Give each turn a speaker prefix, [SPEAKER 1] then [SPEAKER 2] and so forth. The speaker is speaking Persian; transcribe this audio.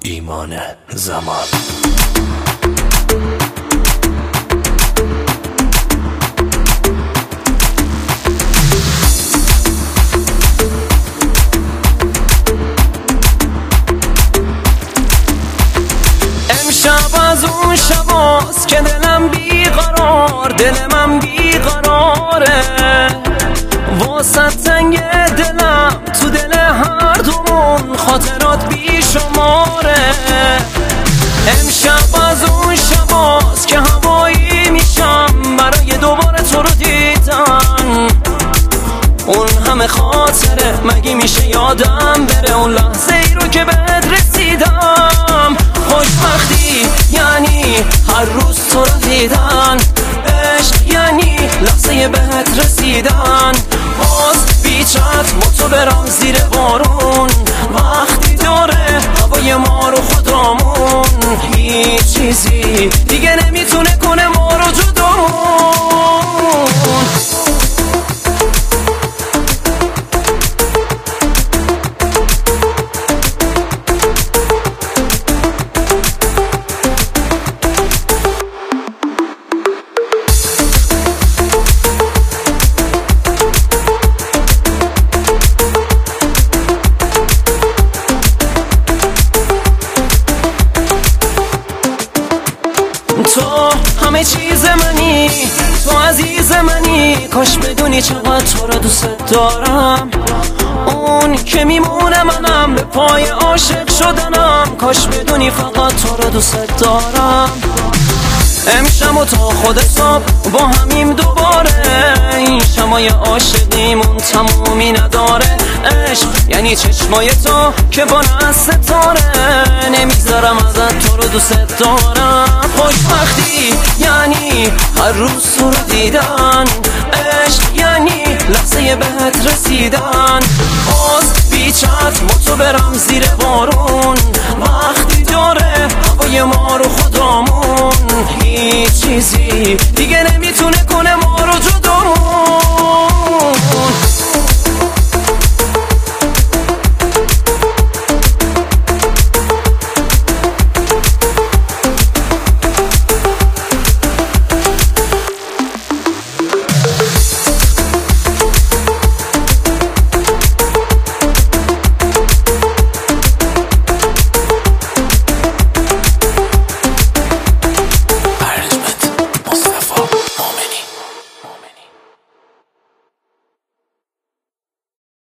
[SPEAKER 1] ایمان زمان.
[SPEAKER 2] امشب از اون شباست که دلم بیقرار، دل من بیقراره، واسه تنگ دلم تو دل هر دومون خاطرات بیشماره. امشب از اون شباست که هوایی میشم برای دوباره تو رو دیدن. اون همه خاطره مگه میشه یادم بره، اون لحظه ای رو که بهت رسیدم. خوشبختی یعنی هر روز تو رو دیدن، عشق یعنی لحظه بهت رسیدن. باز بیچت با تو برم زیر بارون، وقتی داره هوای ما رو خدامون، هیچ چیزی دیگه نمیتونه کنه ما رو جدامون. تو همه چیز منی، تو عزیز منی، کاش بدونی چقدر تو رو دوست دارم. اون که میمونه منم به پای عاشق شدنم، کاش بدونی فقط تو رو دوست دارم. امشب و تا خود صبح با همیم دوباره، این شمای عاشقیمون تمومی نداره. عشق یعنی چشمای تو که با ستاره، نمیذارم ازت تو رو دوست دارم. خوشبختی یعنی هر روز تو رو دیدن، عشق یعنی لحظه بهت رسیدن. باز بیچت با تو برم زیر بارون، وقتی داره هوای ما رو خدامون، هیچ چیزی دیگه نمیتونه کنه ما